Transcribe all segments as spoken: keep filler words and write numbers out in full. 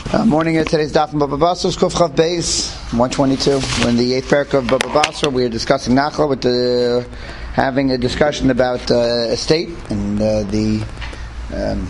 Uh, morning of today's daf from Baba Basra, Kuf Chav Beis, one twenty-two. We're in the eighth parak of Baba Basra. We are discussing Nachla, with the, having a discussion about uh, estate and uh, the um,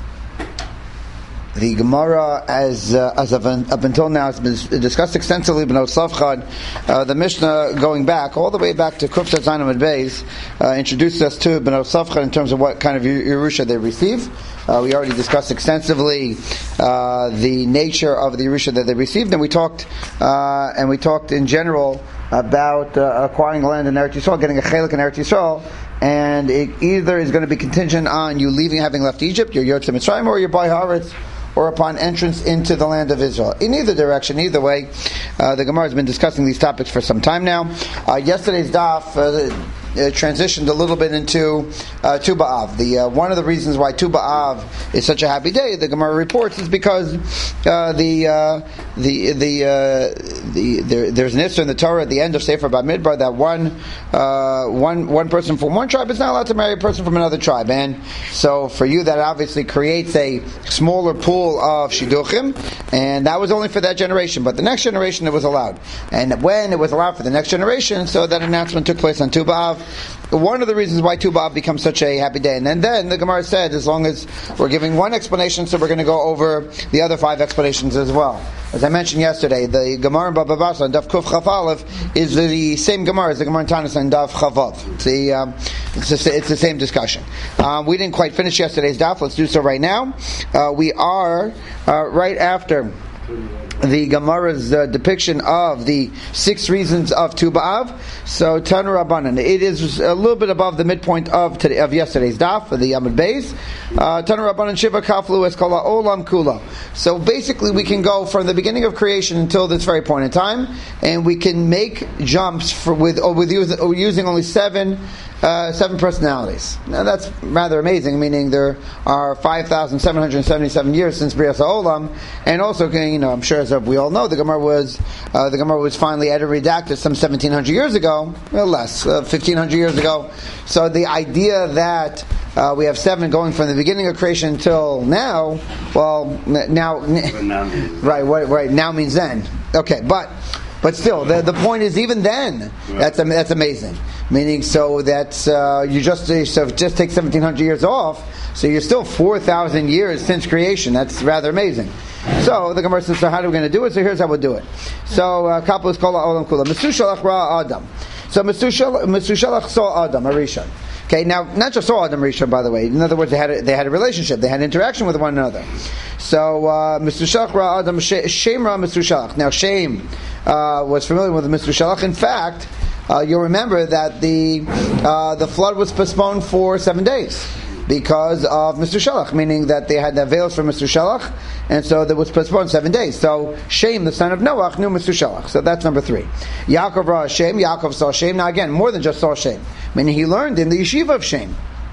the Gemara, as uh, as of, up until now, has been discussed extensively. B'not Safchad, uh, the Mishnah, going back all the way back to Kuf Zayin Amud Beis, uh, introduced us to B'not Safchad in terms of what kind of Yerusha they receive. Uh, we already discussed extensively uh, the nature of the Yerusha that they received, and we talked uh, and we talked in general about uh, acquiring land in Eretz Yisrael, getting a chelik in Eretz Yisrael, and it either is going to be contingent on you leaving, having left Egypt, your Yotze Mitzrayim, or your Bay Haaretz, or upon entrance into the land of Israel. In either direction, either way, uh, the Gemara has been discussing these topics for some time now. Uh, yesterday's daf uh, uh, transitioned a little bit into uh, Tu B'Av. The uh, one of the reasons why Tu B'Av is such a happy day, the Gemara reports, is because uh, the uh, the the, uh, the there, there's an issur in the Torah at the end of Sefer Bamidbar that one uh, one one person from one tribe is not allowed to marry a person from another tribe, and so for you that obviously creates a smaller pool of shidduchim, and that was only for that generation. But the next generation it was allowed, and when it was allowed for the next generation, so that announcement took place on Tu B'Av. One of the reasons why Tu B'Av becomes such a happy day, and then, then the Gemara said, as long as we're giving one explanation, so we're going to go over the other five explanations as well. As I mentioned yesterday, the Gemara in Baba Basra and Daf Kuf Chaf Aleph is the same Gemara as the Gemara in Tanis and Daf Chavav. It's the um, it's, the, it's the same discussion. Um, we didn't quite finish yesterday's daf. Let's do so right now. Uh, we are uh, right after the Gemara's uh, depiction of the six reasons of Tu B'Av. So Tanu Rabbanan, it is a little bit above the midpoint of today, of yesterday's daf, for the Amud Beis. Uh, Tanu Rabbanan Shiva Kaflu Eskala Olam Kula. So basically, we can go from the beginning of creation until this very point in time, and we can make jumps for, with or with use, or using only seven. Uh, seven personalities. Now that's rather amazing, meaning there are five thousand seven hundred seventy-seven years since Brias HaOlam, and also, you know, I'm sure as we all know, the Gemara was uh, the Gemara was finally edited redacted some seventeen hundred years ago, well, less, uh, fifteen hundred years ago. So the idea that uh, we have seven going from the beginning of creation until now, well, now, right, what, right, now means then. Okay, but but still, the the point is, even then, that's that's amazing. Meaning, so that's uh, you just so just take seventeen hundred years off, so you're still four thousand years since creation. That's rather amazing. So the Gemara says, so how are we going to do it? So here's how we'll do it. So Kapla is called Olam Kula. Mesu Shalach Ra Adam. So Mesu Shalach saw Adam Arisha. Okay, now not just saw Adam Arisha, by the way. In other words, they had a, they had a relationship, they had interaction with one another. So Mesu Shalach Ra Adam Shem Ra Mesu Shalach. Now Shem uh, was familiar with the Mesu Shalach. In fact, Uh, you'll remember that the uh, the flood was postponed for seven days because of Mister Shalach, meaning that they had the veils for Mister Shalach, and so that was postponed seven days. So Shem, the son of Noach, knew Mister Shalach. So that's number three. Yaakov raw Shem. Yaakov saw Shem. Now again, more than just saw Shem, meaning he learned in the yeshiva of Shem.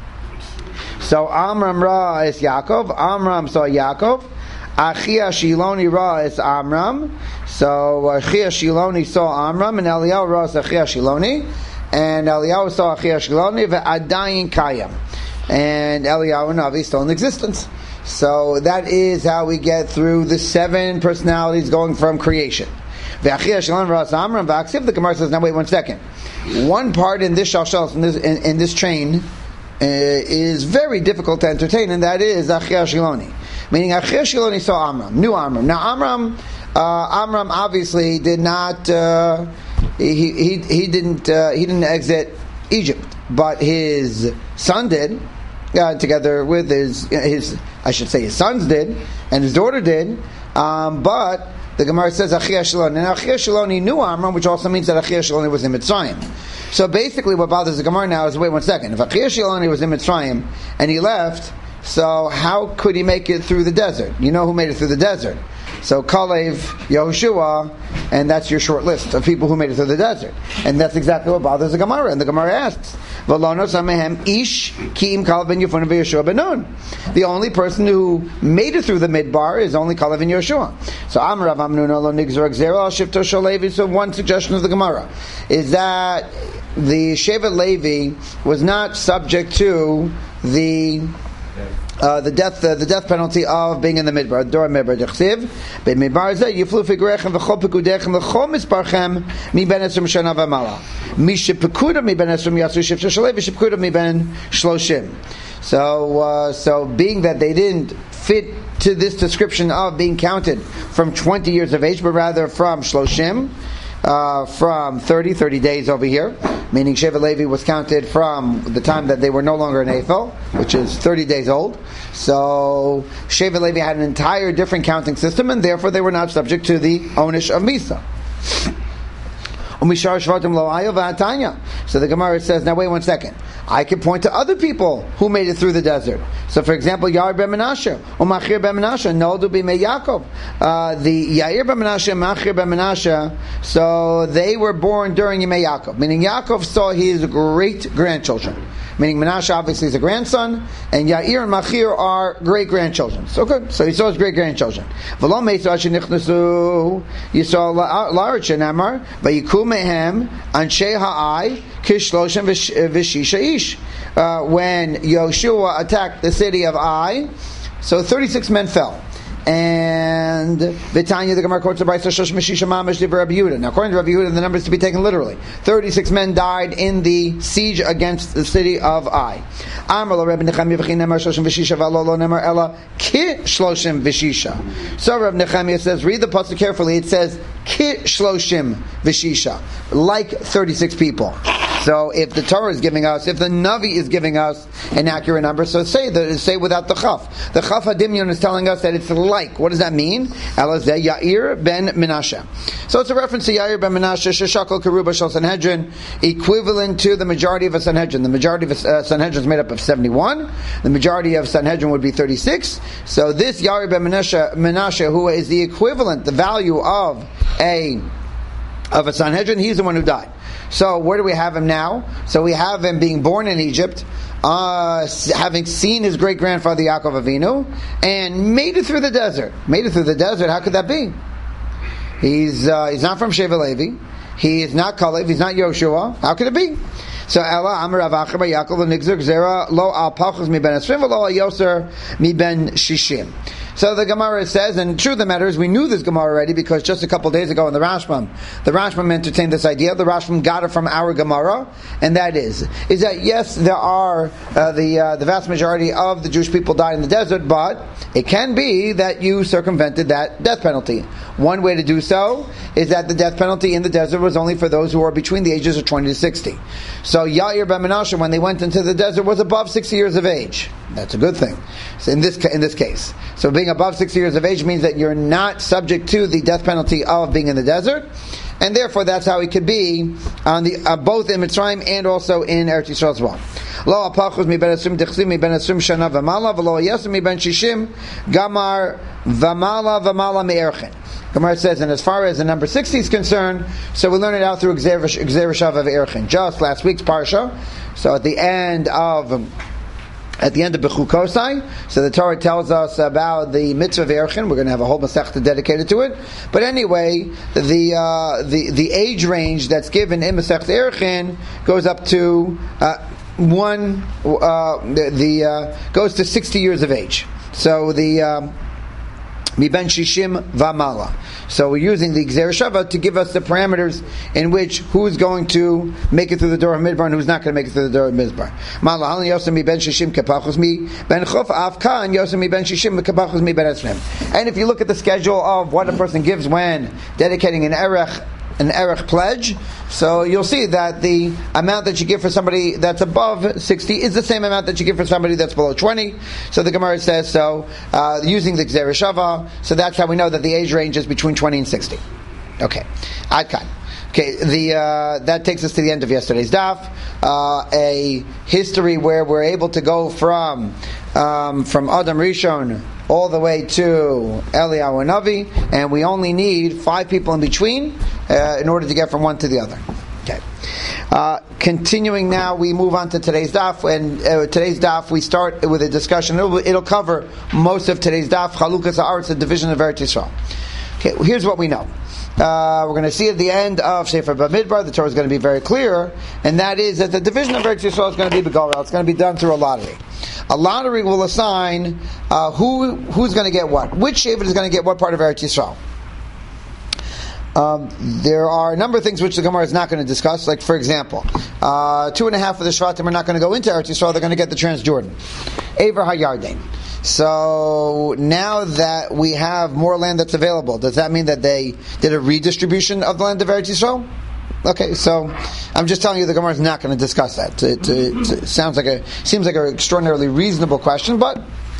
So Amram ra is Yaakov. Amram saw Yaakov. Achia Shiloni ra is Amram. So Achia Shiloni saw Amram, and Eliyahu ra is Achia Shiloni, and Eliyahu saw Achia Shiloni ve'adayin kayam, and Eliyahu and Avi still in existence. So that is how we get through the seven personalities going from creation. Ve'achia Shiloni ra is Amram ve'aksiv. The Gemara says, now wait one second. One part in this shalshal in this in, in this train uh, is very difficult to entertain, and that is Achia Shiloni. Meaning Achia Shiloni saw Amram, knew Amram. Now Amram, uh, Amram obviously did not, uh, he he he didn't uh, he didn't exit Egypt, but his son did, uh, together with his his I should say his sons did, and his daughter did. Um, but the Gemara says Achia Shiloni, and Achia Shiloni knew Amram, which also means that Achia Shiloni was in Mitzrayim. So basically, what bothers the Gemara now is, wait one second, if Achia Shiloni was in Mitzrayim and he left, so how could he make it through the desert? You know who made it through the desert? So Kalev, Yehoshua, and that's your short list of people who made it through the desert. And that's exactly what bothers the Gemara. And the Gemara asks, V'lonos amehem ish ki'im Kalev ben Yefune v'Yehoshua ben Nun. The only person who made it through the midbar is only Kalev and Yehoshua. So Amar Rav Amnuna lo nigzor gzera al shivto shel Levi. So one suggestion of the Gemara is that the Shevet Levi was not subject to the Uh, the death, uh, the death penalty of being in the midbar. Dor midbar dechsiv. Be midbar ze yiflu figurechem v'chol pekudechem v'chol misparchem mi ben esrim shana v'mala. Mi shepekuda mi ben esrim yasu shifta shalei v'shepekuda mi ben shloshim. So, uh, so being that they didn't fit to this description of being counted from twenty years of age, but rather from shloshim, uh, from thirty, thirty days over here, meaning Shevet Levi was counted from the time that they were no longer an Eiffel, which is thirty days old. So Shevet Levi had an entire different counting system, and therefore they were not subject to the onish of Misa. So the Gemara says, now wait one second. I can point to other people who made it through the desert. So for example, Yair ben Menashe, or Machir ben Menashe, Noldu b'mei Yaakov. Uh, the Yair ben Menashe and Machir ben Menashe, so they were born during Yemei Yaakov, meaning Yaakov saw his great-grandchildren. Meaning Menashe obviously is a grandson, and Yair and Machir are great-grandchildren. So good. So he saw his great-grandchildren. V'lo meisu asher nichnasu Yisrael la'aretz shenamar v'yiku mehem anshei ha'ai kishloshem v'shisha ish. When Yoshua attacked the city of Ai, so thirty-six men fell. And Vitanya, the Gemara quotes the Brayso Shosh Meshisha Mamash Divrei Rabbi Yehuda. Now, according to Rabbi Yehuda, the number is to be taken literally. Thirty-six men died in the siege against the city of Ai. Amar lo Rabbi Nechemia v'chi nemar Shloshim v'shisha v'alo lo nemar ela ki Shloshim v'shisha. So Rabbi Nechemia says, read the pasuk carefully. It says ki Shloshim v'shisha, like thirty-six people. So if the Torah is giving us, if the Navi is giving us an accurate number, so say that say without the Chaf. The Chaf Hadimyon is telling us that it's like. What does that mean? Elazeh Yair ben Menashe. So it's a reference to Yair ben Menashe, Sheshakol Keruba Shal Sanhedrin, equivalent to the majority of a Sanhedrin. The majority of a uh, Sanhedrin is made up of seventy-one. The majority of Sanhedrin would be thirty-six. So this Yair ben Menashe, Menashe, who is the equivalent, the value of a of a Sanhedrin, he's the one who died. So where do we have him now? So we have him being born in Egypt, uh, having seen his great-grandfather Yaakov Avinu, and made it through the desert. Made it through the desert, how could that be? He's uh, he's not from Shevet Levi. He is not Kalev. He's not Yoshua. How could it be? So Ella Amar Rav Acher Yaakov Nigzer Gzera Lo Al Pachos Mi Ben Esrim Lo Al Yoser Mi Ben Shishim. So the Gemara says, and true the matter is, we knew this Gemara already because just a couple of days ago in the Rashbam, the Rashbam entertained this idea. The Rashbam got it from our Gemara, and that is, is that yes, there are uh, the uh, the vast majority of the Jewish people died in the desert, but it can be that you circumvented that death penalty. One way to do so is that the death penalty in the desert was only for those who are between the ages of twenty to sixty. So Yair ben Menashe, when they went into the desert, was above sixty years of age. That's a good thing. So in this in this case, so being above sixty years of age means that you're not subject to the death penalty of being in the desert, and therefore that's how it could be on the uh, both in Mitzrayim and also in Eretz Yisrael as well. Lo apachos mi ben esrim dechsim mi ben esrim shana v'mala v'lo yasem mi ben shishim gamar v'mala v'mala me'erchen. Gemara says, and as far as the number sixty is concerned, so we learn it out through Gzer Shav of Erchin. Just last week's parsha, so at the end of at the end of Bechukosai, so the Torah tells us about the mitzvah of Erchin. We're going to have a whole masechta dedicated to it. But anyway, the uh, the the age range that's given in Masechta Erchin goes up to uh, one uh, the, the uh, goes to sixty years of age. So the um, Mi ben shishim v'mala. So we're using the Gzer Shava to give us the parameters in which who's going to make it through the door of Midbar and who's not going to make it through the door of Midbar. Mala halin yosem mi ben shishim kepachos mi ben chof avkan yosem mi ben shishim kepachos mi ben esrim. And if you look at the schedule of what a person gives when dedicating an erech, an erech pledge, so you'll see that the amount that you give for somebody that's above sixty is the same amount that you give for somebody that's below twenty. So the Gemara says so, uh, using the Gzer Shava, so that's how we know that the age range is between twenty and sixty. Okay, Adkan. Okay, the uh, that takes us to the end of yesterday's daf. Uh, a history where we're able to go from um, from Adam Rishon all the way to Eliyahu Navi, and we only need five people in between uh, in order to get from one to the other. Okay. Uh, continuing now, we move on to today's daf, and uh, today's daf we start with a discussion. It'll, it'll cover most of today's daf. Chalukas Haaretz, the division of Eretz Yisrael. Okay, here's what we know. Uh, we're going to see at the end of Sefer Bamidbar, the Torah is going to be very clear, and that is that the division of Eretz Yisrael is going to be Begorel. It's going to be done through a lottery. A lottery will assign uh, who who's going to get what. Which Shevet is going to get what part of Eretz Yisrael. Um, there are a number of things which the Gemara is not going to discuss. Like, for example, uh, two and a half of the Shvatim are not going to go into Eretz Yisrael. They're going to get the Transjordan. Aver HaYarden. So now that we have more land that's available, does that mean that they did a redistribution of the land of Eretz Yisrael? Okay, so I'm just telling you the Gemara is not going to discuss that. It, it, it sounds like a seems like an extraordinarily reasonable question, but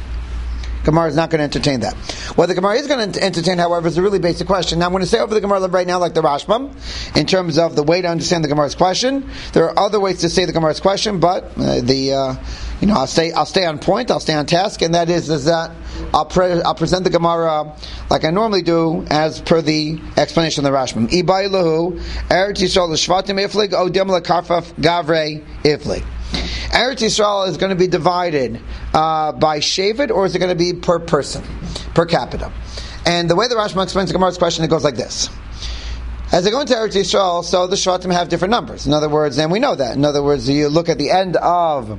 Gemara is not going to entertain that. What the Gemara is going to entertain, however, is a really basic question. Now, I'm going to say over the Gemara right now, like the Rashbam, in terms of the way to understand the Gemara's question. There are other ways to say the Gemara's question, but uh, the uh, you know I'll stay I'll stay on point, I'll stay on task, and that is is that I'll pre- I'll present the Gemara like I normally do, as per the explanation of the Rashbam. Ibai lahu Eretz Yisrael l'shvatim iflig odem lekarfaf gavrei iflig. Eretz Yisrael is going to be divided uh, by Shevet, or is it going to be per person, per capita? And the way the Rashbam explains the Gemara's question, it goes like this. As they go into Eretz Yisrael, so the Shvatim have different numbers. In other words, and we know that. In other words, you look at the end of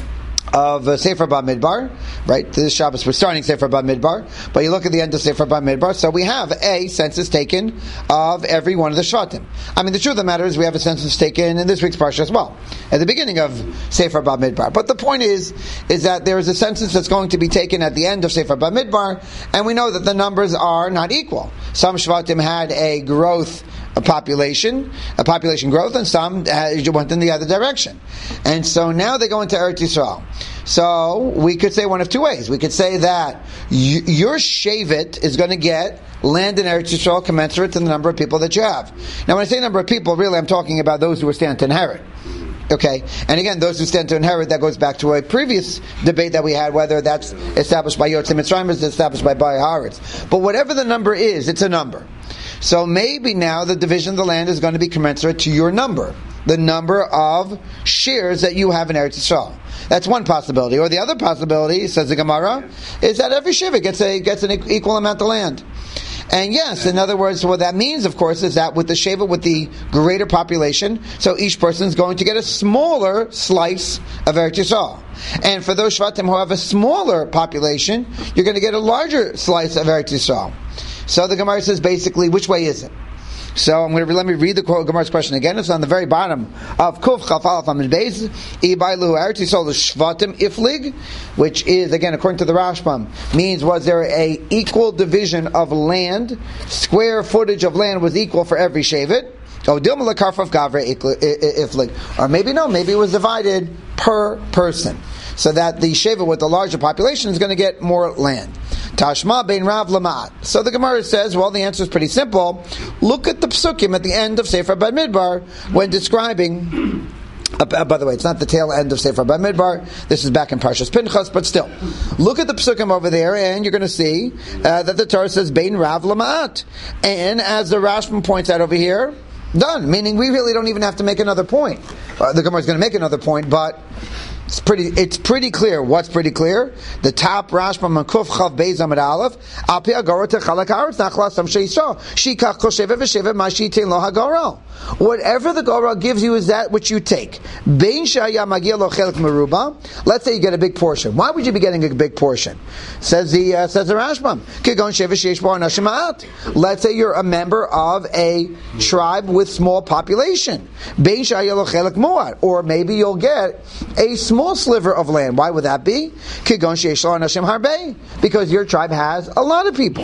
of uh, Sefer Bamidbar, right? This Shabbos we're starting Sefer Bamidbar, but you look at the end of Sefer Bamidbar, so we have a census taken of every one of the Shvatim. I mean, the truth of the matter is we have a census taken in this week's Parsha as well, at the beginning of Sefer Bamidbar. But the point is, is that there is a census that's going to be taken at the end of Sefer Bamidbar, and we know that the numbers are not equal. Some Shvatim had a growth a population, a population growth, and some uh, went in the other direction. And so now they go into Eretz Yisrael. So we could say one of two ways. We could say that y- your Shevet is going to get land in Eretz Yisrael commensurate to the number of people that you have. Now when I say number of people, really I'm talking about those who are stand to inherit. Okay, and again, those who stand to inherit, that goes back to a previous debate that we had, whether that's established by Yotzei Mitzrayim or is established by Bai Haaretz. But whatever the number is, it's a number. So maybe now the division of the land is going to be commensurate to your number, the number of shares that you have in Eretz Yisrael. That's one possibility. Or the other possibility, says the Gemara, is that every Shevet gets a gets an equal amount of land. And yes, in other words, what that means, of course, is that with the Shevet with the greater population, so each person is going to get a smaller slice of Eretz Yisrael. And for those Shvatim who have a smaller population, you're going to get a larger slice of Eretz Yisrael. So the Gemara says basically, which way is it? So I'm going to let me read the Gemara's question again. It's on the very bottom of Kuf Chaf Aleph Amud Beis. Ibailu Eretz Yisrael Shvatim Iflig, which is again according to the Rashbam means was there a equal division of land, square footage of land was equal for every Shevet. Or maybe no, maybe it was divided per person, so that the Shevet with the larger population is going to get more land. Tashma bein Rav Lamat. So the Gemara says, well, the answer is pretty simple. Look at the psukim at the end of Sefer Bamidbar when describing. Uh, by the way, it's not the tail end of Sefer Bamidbar. This is back in Parshas Pinchas, but still, look at the psukim over there, and you're going to see uh, that the Torah says bein Rav Lamat, and as the Rashbam points out over here, done. Meaning, we really don't even have to make another point. Uh, the Gemara is going to make another point, but. It's pretty. It's pretty clear. What's pretty clear? The top Rashbam Kuf Chav Beis Amud Aleph. Al pi Agora techalak haaretz nachla sam sheisha shikach kol shevet v'shevet ma sheitein lo hagora. Whatever the Gora gives you is that which you take. Bein shaya magia lo chelik meruba. Let's say you get a big portion. Why would you be getting a big portion? Says the uh, says the Rashbam. Kigon shevet sheish bo anashim ma'at. Let's say you're a member of a tribe with small population. Bein shaya lo chelik moat. Or maybe you'll get a small small sliver of land. Why would that be? Because your tribe has a lot of people.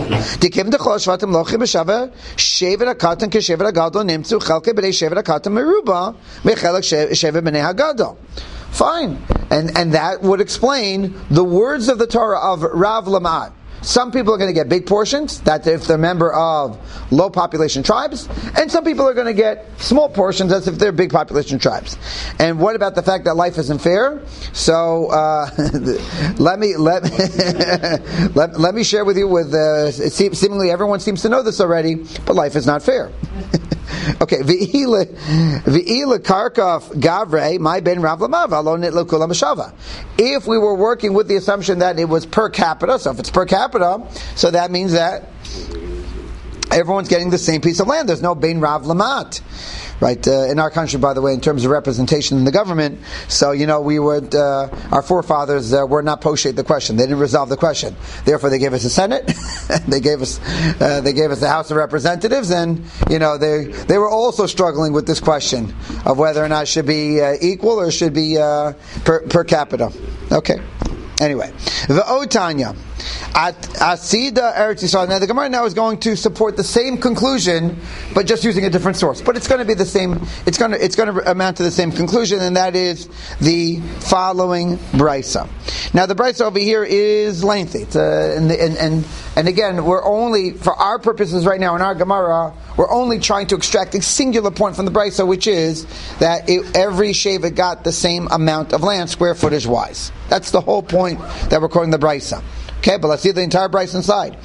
Fine. And and that would explain the words of the Torah of Rav Lamat. Some people are going to get big portions, that's if they're a member of low population tribes, and some people are going to get small portions as if they're big population tribes. And what about the fact that life isn't fair? So uh, let me let, let let me share with you. With uh, it seems, seemingly everyone seems to know this already, but life is not fair. Okay, v'ila karkaf gavre my ben Rav Lamav alon nitlo kulam b'shava. If we were working with the assumption that it was per capita, so if it's per capita, so that means that everyone's getting the same piece of land. There's no Bein Rav Lamat. Right, uh, in our country, by the way, in terms of representation in the government, so, you know, we would, uh, our forefathers uh, were not poshet the question. They didn't resolve the question. Therefore, they gave us a Senate, they gave us, uh, they gave us the House of Representatives, and, you know, they, they were also struggling with this question of whether or not it should be uh, equal or should be uh, per, per capita. Okay. Anyway, the Otanya. At Asida Eretz Yisrael. Now the Gemara now is going to support the same conclusion, but just using a different source. But it's going to be the same. It's going to it's going to amount to the same conclusion, and that is the following brisa. Now the brisa over here is lengthy, it's, uh, and, and and and again, we're only for our purposes right now in our Gemara, we're only trying to extract a singular point from the brisa, which is that it, every sheva got the same amount of land, square footage wise. That's the whole point that we're quoting the brisa. Okay, but let's see the entire brisa inside.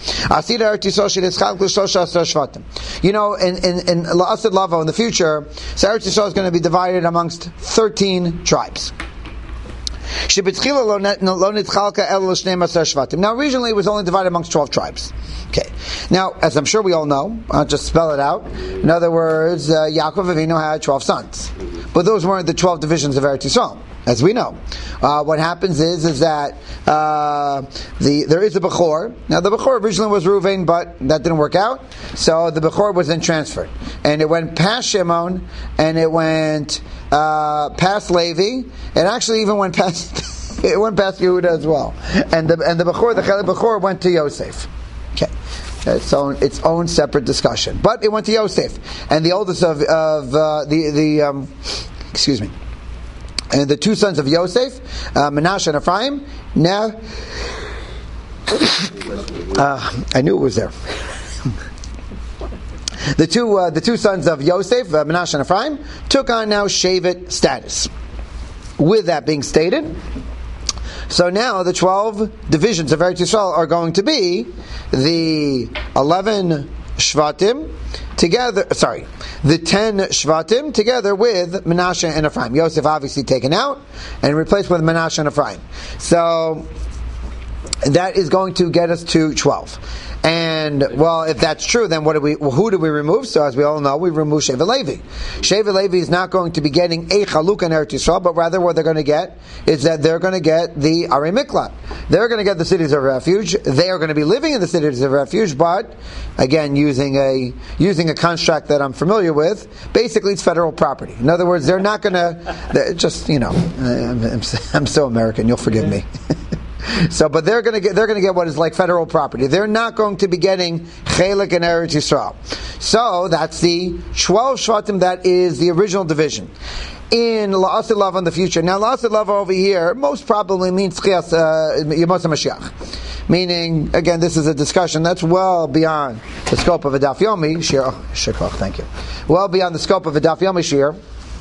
You know, in in in La'asid Lavo in the future, so Eretz Yisrael is going to be divided amongst thirteen tribes. Now, originally it was only divided amongst twelve tribes. Okay. Now, as I'm sure we all know, I'll just spell it out. In other words, uh, Yaakov Avinu had twelve sons, but those weren't the twelve divisions of Eretz Yisrael, as we know. Uh, what happens is is that uh, the there is a Bechor. Now, the Bechor originally was Reuven, but that didn't work out, so the Bechor was then transferred, and it went past Shimon, and it went uh, past Levi, and actually even went past it went past Yehuda as well, and the and the Bechor, the Chelek Bechor, went to Yosef. Okay. Its own, its own separate discussion, but it went to Yosef, and the oldest of of uh, the the um, excuse me, and the two sons of Yosef, uh, Menashe and Ephraim. Now, uh, I knew it was there. the two uh, the two sons of Yosef, uh, Menashe and Ephraim, took on now Shevet status. With that being stated, so now the twelve divisions of Eretz Yisrael are going to be the eleven Shvatim together, sorry, the ten Shvatim together with Menashe and Ephraim. Yosef obviously taken out and replaced with Menashe and Ephraim. So that is going to get us to twelve. And, well, if that's true, then what do we, well, who do we remove? So, as we all know, we remove Shevet Levi. Shevet Levi is not going to be getting a Chaluk in Eretz Yisrael, but rather what they're going to get is that they're going to get the Arei Miklat. They're going to get the cities of refuge. They are going to be living in the cities of refuge, but, again, using a, using a construct that I'm familiar with, basically it's federal property. In other words, they're not going to, just, you know, I'm, I'm, I'm so American, you'll forgive me. So, but they're going to get they're going to get what is like federal property. They're not going to be getting Chelek and Eretz Yisrael. So that's the twelve Shvatim. That is the original division. In La'asid Lava in the future. Now, La'asid Lava over here most probably means Tchias Yemos HaMashiach. Meaning, again, this is a discussion that's well beyond the scope of a Daf Yomi Shir. Oh, Shikach, thank you. Well beyond the scope of a Daf Yomi Shir.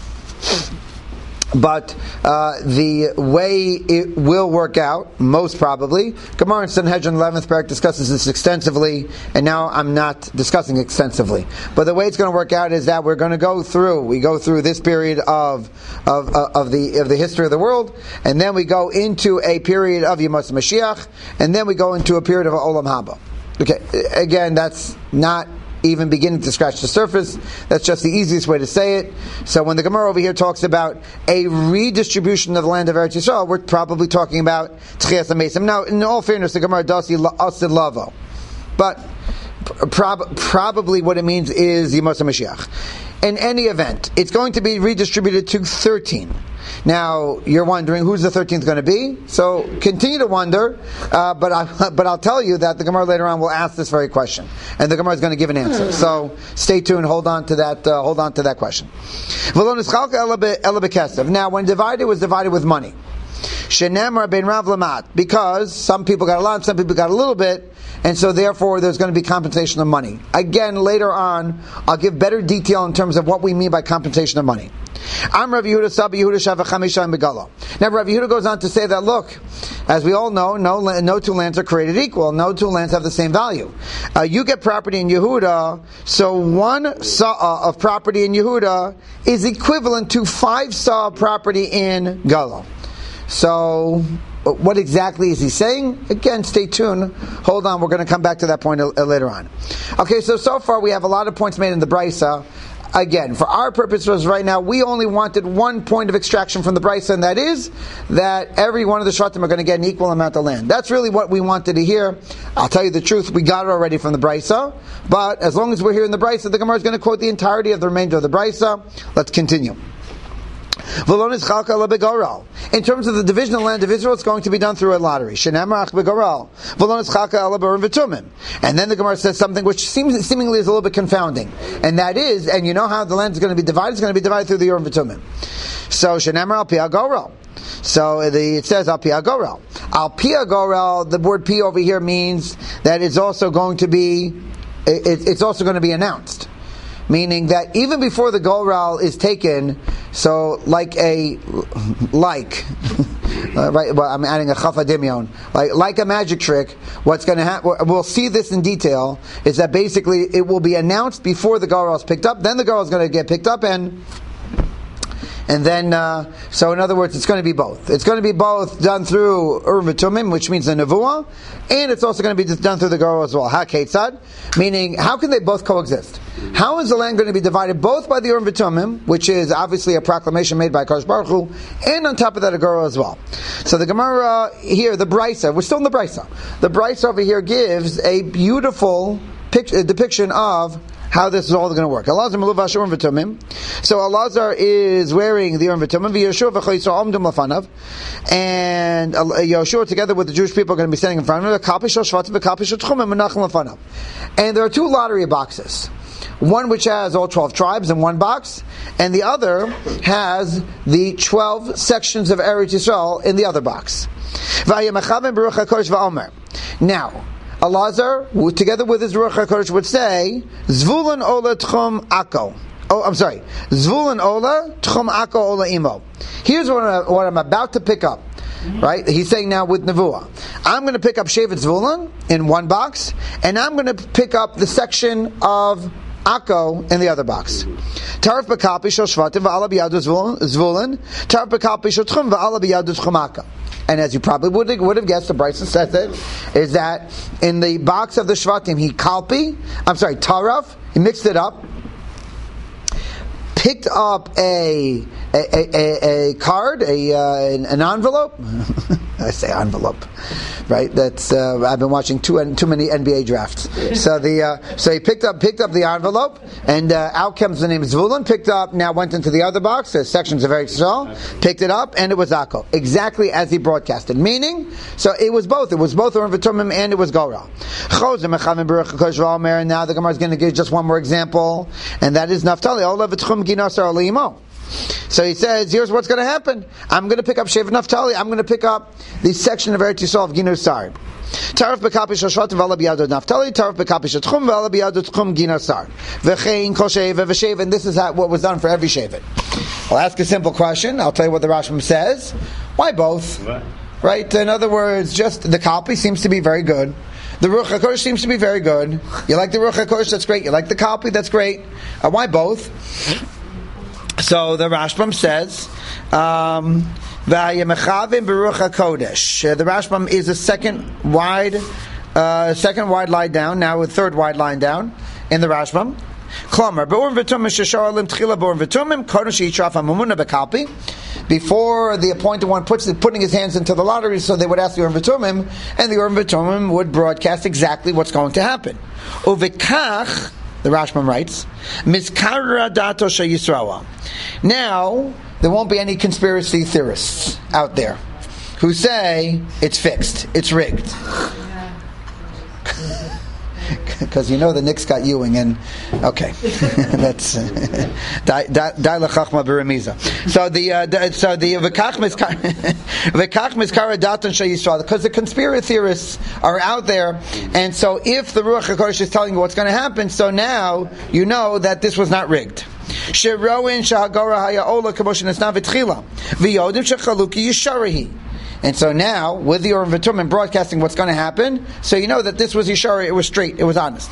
But uh, the way it will work out, most probably, Gemara in Sanhedrin eleventh parak discusses this extensively, and now I'm not discussing extensively. But the way it's going to work out is that we're going to go through, we go through this period of of uh, of the of the history of the world, and then we go into a period of Yemos Mashiach, and then we go into a period of Olam Haba. Okay, again, that's not even beginning to scratch the surface. That's just the easiest way to say it. So when the Gemara over here talks about a redistribution of the land of Eretz Yisrael, we're probably talking about Tchias HaMesim. Now, in all fairness, the Gemara does see La'asid Lavo. But prob- probably what it means is Yemos HaMashiach. In any event, it's going to be redistributed to thirteen. Now, you're wondering who's the thirteenth going to be? So, continue to wonder, uh, but, I, but I'll tell you that the Gemara later on will ask this very question. And the Gemara is going to give an answer. So, stay tuned, hold on to that, uh, hold on to that question. Now, when divided, it was divided with money. Because some people got a lot, some people got a little bit, and so therefore there's going to be compensation of money. Again, later on, I'll give better detail in terms of what we mean by compensation of money. I'm Rav Yehuda Saba Yehuda Shava Chamisha and Begala. Now Rav Yehuda goes on to say that, look, as we all know, no, no two lands are created equal. No two lands have the same value. Uh, you get property in Yehuda, so one saw of property in Yehuda is equivalent to five saw of property in Gala. So, what exactly is he saying? Again, stay tuned. Hold on, we're going to come back to that point uh, later on. Okay, so so far we have a lot of points made in the Brisa. Again, for our purposes right now, we only wanted one point of extraction from the Brisa, and that is that every one of the Shvatim are going to get an equal amount of land. That's really what we wanted to hear. I'll tell you the truth, we got it already from the Brisa, but as long as we're here in the Brisa, the Gemara is going to quote the entirety of the remainder of the Brisa. Let's continue. In terms of the division of the land of Israel, it's going to be done through a lottery. And then the Gemara says something which seems, seemingly is a little bit confounding. And that is, and you know how the land is going to be divided? It's going to be divided through the Urim V'Tumim. So, Shenemar al Pi HaGorel. So the, it says al Pi HaGorel. Al Pi HaGorel, the word Pi over here means that it's also going to be, it, it's also going to be announced. Meaning that even before the Goral is taken, so like a, like, uh, right, well, I'm adding a Chafa Dimyon, like, like a magic trick, what's going to happen, we'll see this in detail, is that basically it will be announced before the Goral is picked up, then the Goral is going to get picked up, and And then, uh, so in other words, it's going to be both. It's going to be both done through Urim V'Tumim, which means the Nevuah, and it's also going to be done through the Goral as well. Ha Ketzad, meaning, how can they both coexist? How is the land going to be divided both by the Urim V'Tumim, which is obviously a proclamation made by Kadosh Baruch Hu, and on top of that a Goral as well? So the Gemara here, the Brisa, we're still in the Brisa. The Brisa over here gives a beautiful pic- depiction of how this is all going to work. Elazar meluvash Urim V'Tumim. So Elazar is wearing the Urim V'Tumim. V'Yeshua v'Chol Yisrael omdim lefanav. And Yeshua together with the Jewish people are going to be standing in front of him. V'Kal Pishol Shvatim v'Kal Pishol Tchumim menachem lefanav. And there are two lottery boxes. One which has all twelve tribes in one box, and the other has the twelve sections of Eretz Yisrael in the other box. V'Yamachavim Baruch HaKodesh v'Omer. Now, Elazar, together with his Ruach HaKodesh, would say, Zvulun Ola Tchum Ako. Oh, I'm sorry. Zvulun Ola Tchum Ako Ola Imo. Here's what, I, what I'm about to pick up. Right? He's saying now with Nevuah. I'm going to pick up Shevet Zvulun in one box, and I'm going to pick up the section of Akko in the other box. Tarif b'kal pishol shvatim v'ala b'yadu zvulun. Tarif b'kal pishol tchum v'ala b'yadu tchum Akko. And as you probably would would have guessed, the Bryson says it, is that in the box of the shvatim he kalpi, I'm sorry, taraf, he mixed it up, picked up a a, a, a card, a uh, an envelope. I say envelope, right? That's uh, I've been watching too too many N B A drafts. So the uh, so he picked up picked up the envelope, and uh, out comes the name Zvulun. Picked up, now went into the other box, the sections of Eretz Yisrael. Picked it up, and it was Akko, exactly as he broadcasted. Meaning, so it was both. It was both Urim V'Tumim and it was Goral. And now the Gemara is going to give just one more example, and that is Naftali. So he says, here's what's going to happen. I'm going to pick up Shevet Naftali. I'm going to pick up the section of Eretz Yisrael of Ginu Sar. Tarif b'kapi shel Shvatim v'ala b'yadu Naftali. Tarif b'kapi shel Tchum v'ala b'yadu Tchum Ginu Sar. V'chein kol shevet v'shevet. And this is how, what was done for every shevet. I'll ask a simple question. I'll tell you what the Rashbam says. Why both? Right? In other words, just the Kalpi seems to be very good. The Ruach HaKodesh seems to be very good. You like the Ruach HaKodesh? That's great. You like the Kalpi? That's great. Uh, why both? So the Rashbam says, um, "V'ayemechavim beruach hakodesh." The Rashbam is a second wide, uh, second wide line down. Now a third wide line down in the Rashbam. Klomer b'urim v'tumim sheshar alim tchila b'urim v'tumim kodesh yitraf hamumuna b'kalpi. Before the appointed one puts it, putting his hands into the lottery, so they would ask the Urim V'Tumim, and the Urim V'Tumim would broadcast exactly what's going to happen. Uvikach. The Rashbam writes, Miskara dato Yisrael. Now, there won't be any conspiracy theorists out there who say it's fixed, it's rigged. Because you know the Knicks got Ewing, and okay, that's die lechachma beremiza. So the uh, so the v'kach miskara datan sheyisrael, because the conspiracy theorists are out there, and so if the Ruach HaKodesh is telling you what's going to happen, so now you know that this was not rigged. Sheroin shahagara hayaola kamoshin esna v'tchila v'yodim shechaluki yisharahi. And so now, with the Urim V'Tumim broadcasting what's going to happen, so you know that this was Yishar, it was straight, it was honest.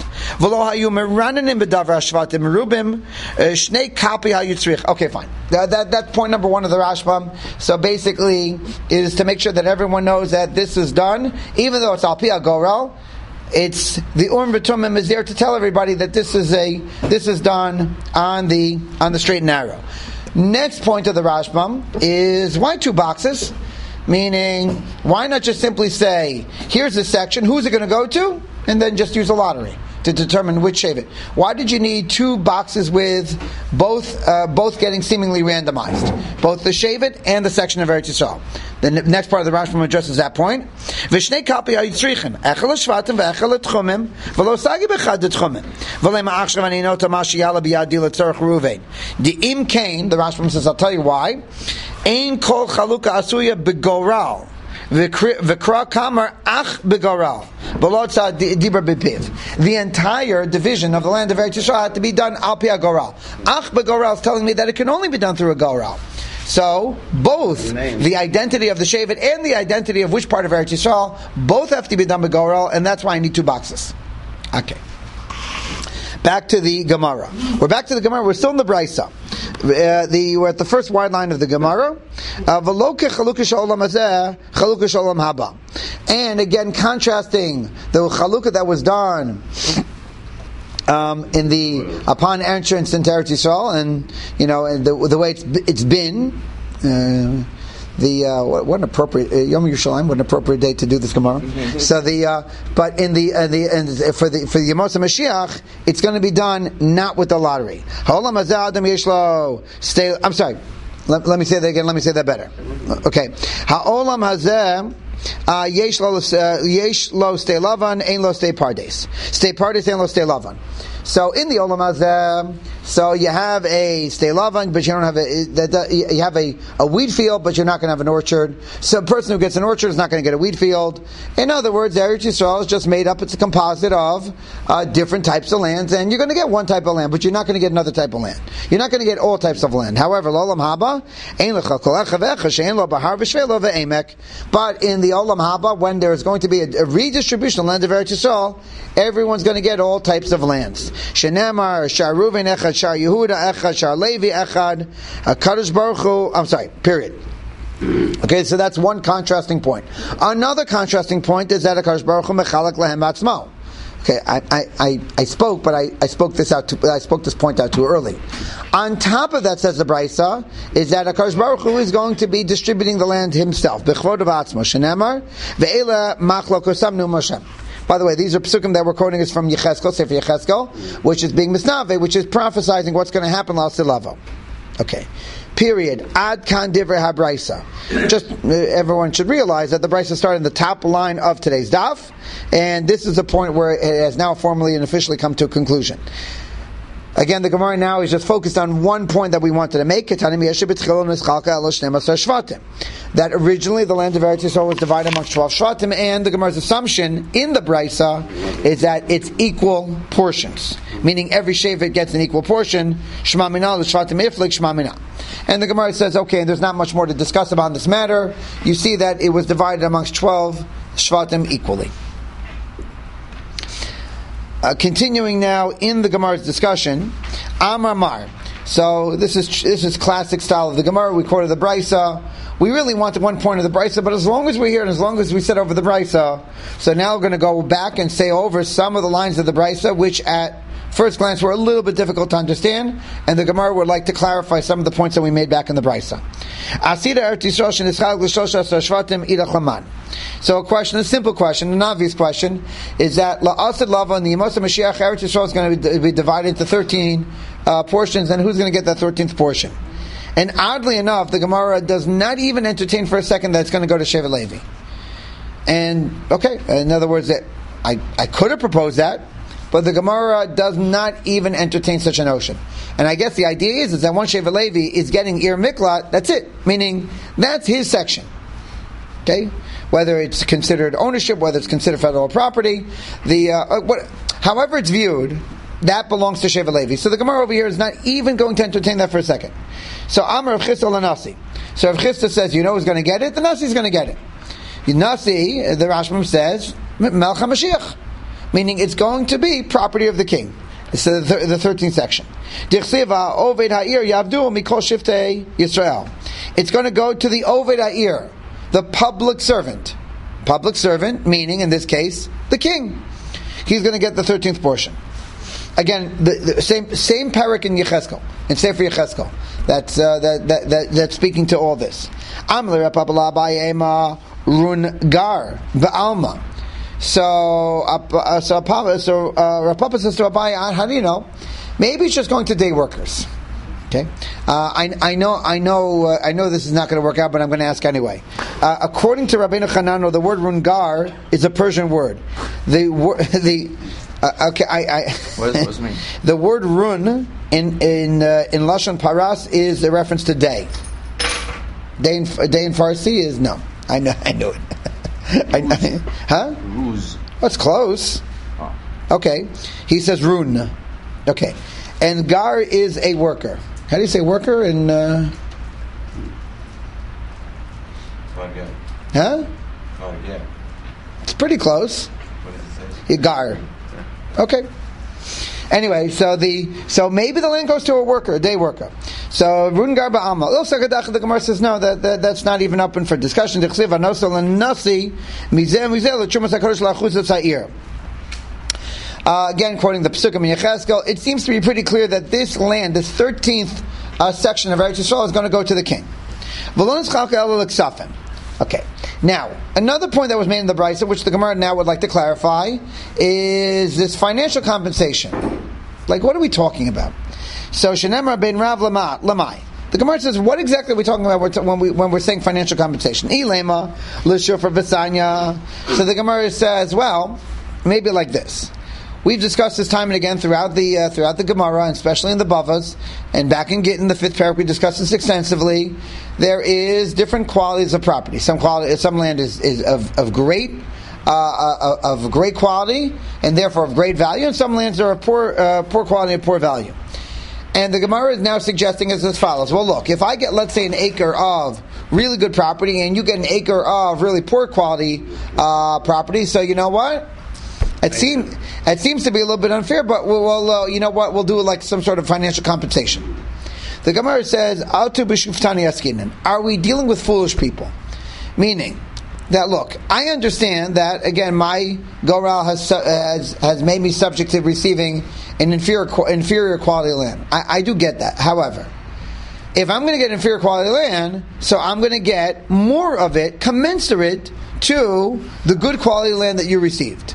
Okay, fine. That, that, that's point number one of the Rashbam. So basically, is to make sure that everyone knows that this is done, even though it's Al Pi HaGoral. It's the Urim V'Tumim is there to tell everybody that this is a this is done on the on the straight and narrow. Next point of the Rashbam is why two boxes? Meaning, why not just simply say, here's the section, who's it going to go to? And then just use a lottery to determine which Shevet. Why did you need two boxes with both uh, both getting seemingly randomized? Both the Shevet and the section of Eretz Yisrael. The n- next part of the Rashbam addresses that point. V'shnei kapi hayitzrichim, echel l'shvatim v'echel l'tchumim, v'lo sagi b'chad l'tchumim, v'le ma'achshav ani nota ma sheyala b'yadi l'tzorach Reuven. The im kain, the Rashbam says, I'll tell you why. Ein kol chaluka asuya b'goral. V'kra kamar ach b'goral. B'lotza dibra b'piv. The entire division of the land of Eretz Yisrael had to be done al pi goral. Ach b'goral is telling me that it can only be done through a goral. So, both the identity of the Shevet and the identity of which part of Eretz Yisrael, both have to be done b'goral, and that's why I need two boxes. Okay. Back to the Gemara. We're back to the Gemara. We're still in the Brisa. Uh, the, we're at the first wide line of the Gemara. Uh, and again, contrasting the chalukah that was done um, in the upon entrance into Eretz Yisrael, and you know, and the, the way it's it's been. Uh, The uh, what, what an appropriate uh, Yom Yerushalayim, what an appropriate day to do this Gemara. So the uh, but in the uh, the and for the for the Yemos HaMashiach, it's going to be done not with the lottery. Ha'olam hazeh adam yesh lo stay. I'm sorry. Let, let me say that again. Let me say that better. Okay. Ha'olam hazeh. Uh, yesh lo yesh lo stay lavan, ein lo stay pardes. Stay pardes, ein lo stay lavan. So in the Olam Hazeh, so you have a stay lavan, but you don't have a you have a, a wheat field, but you're not going to have an orchard. So a person who gets an orchard is not going to get a wheat field. In other words, Eretz Yisrael is just made up. It's a composite of uh, different types of lands, and you're going to get one type of land, but you're not going to get another type of land. You're not going to get all types of land. However, l'olam haba ein lecha kol echa ve'echa she'en lo bahar v'shvei ve'emek. But in the Olam Haba, when there is going to be a, a redistribution of land of Eretz Yisrael, everyone's going to get all types of lands. Shenemar, Shar Ruven Echad, Shar Yehuda Echad, Shar Levi Echad, Kadosh Baruch Hu, I'm sorry, period. Okay, so that's one contrasting point. Another contrasting point is that Kadosh Baruch Hu mechalak lehem batzmo. Okay, I, I, I spoke, but I, I spoke this out. Too, I spoke this point out too early. On top of that, says the Brisa, is that Hakadosh Baruch Hu is going to be distributing the land himself. B'chvod v'atzmo shenemar ve'ela machlokosam nu Moshe. By the way, these are psukim that we're quoting is from Yechezkel, Sefer Yechezkel, which is being misnave, which is prophesizing what's going to happen l'al silavo. Okay. Period. Ad kan divrei habraisa. Just uh, everyone should realize that the brisa started in the top line of today's daf, and this is the point where it has now formally and officially come to a conclusion. Again, the Gemara now is just focused on one point that we wanted to make. That originally the land of Eretz Yisrael was divided amongst twelve shvatim, and the Gemara's assumption in the brisa is that it's equal portions, meaning every shevet gets an equal portion. Shema mina l'shvatim iflik shema mina. And the Gemara says, okay, there's not much more to discuss about this matter. You see that it was divided amongst twelve shvatim equally. Uh, continuing now in the Gemara's discussion, Amar Mar. So this is this is classic style of the Gemara. We quoted the Brisa. We really wanted one point of the Brisa, but as long as we're here and as long as we said over the Brisa, so now we're going to go back and say over some of the lines of the Brisa, which at first glance were a little bit difficult to understand, and the Gemara would like to clarify some of the points that we made back in the Brisa. So a question, a simple question, an obvious question, is that La'asad Lava and the Yemos HaMashiach Eretz Yisrael is going to be divided into thirteen uh, portions, and who's going to get that thirteenth portion? And oddly enough, the Gemara does not even entertain for a second that it's going to go to Shevet Levi. And, okay, in other words, I, I could have proposed that, but the Gemara does not even entertain such a notion. And I guess the idea is, is that once Shevet Levi is getting Ir Miklat, that's it. Meaning, that's his section. Okay? Whether it's considered ownership, whether it's considered federal property, the uh, what, however it's viewed, that belongs to Shevet Levi. So the Gemara over here is not even going to entertain that for a second. So Amar Rav Chisda l'Nasi. So Rav Chisda says, you know who's going to get it? The Nasi is going to get it. Nasi, the Rashbam says, Melech HaMashiach, meaning it's going to be property of the king. It's the, the thirteenth section. It's going to go to the Oved Ha'ir, the public servant. Public servant, meaning in this case, the king. He's going to get the thirteenth portion. Again, the, the same same parak in Yecheskel, in Sefer Yecheskel, that's uh, that, that that that's speaking to all this. Amle Rapapala Bayema Run Gar Ba'alma. So, uh, so, uh, so uh, Rapapa says to Abaye, how do you know? Maybe it's just going to day workers. Okay, uh, I, I know, I know, uh, I know this is not going to work out, but I'm going to ask anyway. Uh, according to Rabbeinu Chanano, the word rungar is a Persian word. The word, the uh, okay, I, I what does it mean? The word run in in uh, in Lashon Paras is a reference to day. Day in, day in Farsi is no. I know, I know it. I, I, huh? Ruse. That's close. Oh. Okay. He says run. Okay. And gar is a worker. How do you say worker in... Uh... Oh, yeah. Huh? Oh, yeah. It's pretty close. What does it say? Gar. Okay. Anyway, so the so maybe the land goes to a worker, a day worker. So Run Gar Ba'alma. The Gemara says no, that, that that's not even open for discussion. Uh, again, quoting the Pesukim in Yecheskel, it seems to be pretty clear that this land, this thirteenth uh, section of Eretz Yisrael, is going to go to the king. Okay. Now, another point that was made in the Brisa, which the Gemara now would like to clarify, is this financial compensation. Like, what are we talking about? So, Shenemar ben Rav Lamai. The Gemara says, what exactly are we talking about when, we, when we're saying financial compensation? Ilema, Lishufar Vesanya. So the Gemara says, well, maybe like this. We've discussed this time and again throughout the uh, throughout the Gemara, and especially in the Bavas, and back in Gittin, the fifth parak, we discussed this extensively. There is different qualities of property. Some quality, some land is, is of, of great uh, uh, of great quality, and therefore of great value, and some lands are of poor uh, poor quality and poor value. And the Gemara is now suggesting as as follows. Well, look, if I get, let's say, an acre of really good property, and you get an acre of really poor quality uh, property, so you know what? It seems it seems to be a little bit unfair, but we'll, we'll uh, you know what? We'll do like some sort of financial compensation. The Gemara says, "Autu b'shuftani askinan." Are we dealing with foolish people? Meaning that, look, I understand that again, my goral has has, has made me subject to receiving an inferior inferior quality land. I, I do get that. However, if I'm going to get inferior quality land, so I'm going to get more of it commensurate to the good quality land that you received.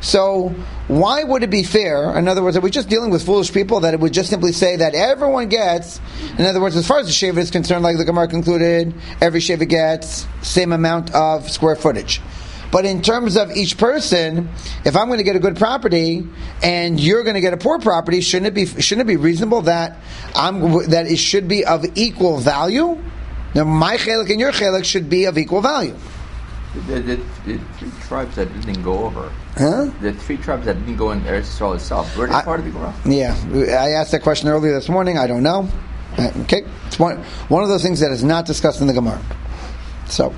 So why would it be fair? In other words, are we just dealing with foolish people that it would just simply say that everyone gets, in other words, as far as the Shevet is concerned, like the Gemara concluded, every Shevet gets same amount of square footage. But in terms of each person, if I'm going to get a good property and you're going to get a poor property, shouldn't it be shouldn't it be reasonable that I'm that it should be of equal value? Now my chelik and your chelik should be of equal value. The, the, the three tribes that didn't go over. Huh? The three tribes that didn't go in Eretz Yisrael itself. Were they I, part of the Gemara? Yeah, I asked that question earlier this morning. I don't know. Okay, it's one one of those things that is not discussed in the Gemara. So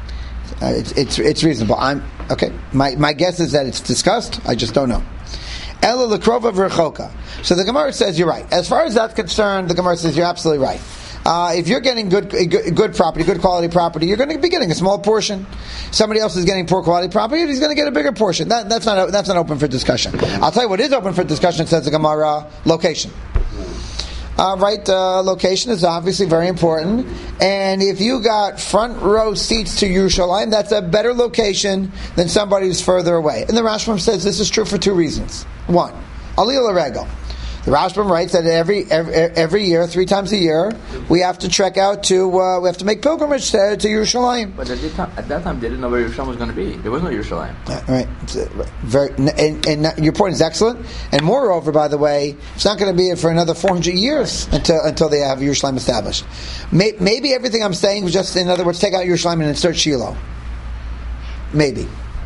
uh, it's it's it's reasonable. I'm okay. My my guess is that it's discussed. I just don't know. Ela lekrova v'rechoka. So the Gemara says you're right. As far as that's concerned, the Gemara says you're absolutely right. Uh, if you're getting good, good good property, good quality property, you're going to be getting a small portion. Somebody else is getting poor quality property, he's going to get a bigger portion. That, that's not that's not open for discussion. I'll tell you what is open for discussion. Says the Gemara, location. Uh, right, uh, location is obviously very important. And if you got front row seats to Yerushalayim, that's a better location than somebody who's further away. And the Rashbam says this is true for two reasons. One, Aliyah L'Regel. The Rashbam writes that every, every every year, three times a year, we have to trek out to uh, we have to make pilgrimage to, to Yerushalayim. But at that, time, at that time, they didn't know where Yerushalayim was going to be. There was no Yerushalayim. Uh, right. Very. And, and your point is excellent. And moreover, by the way, it's not going to be for another four hundred years right. until until they have Yerushalayim established. May, maybe everything I'm saying was just, in other words, take out Yerushalayim and insert Shiloh. Maybe.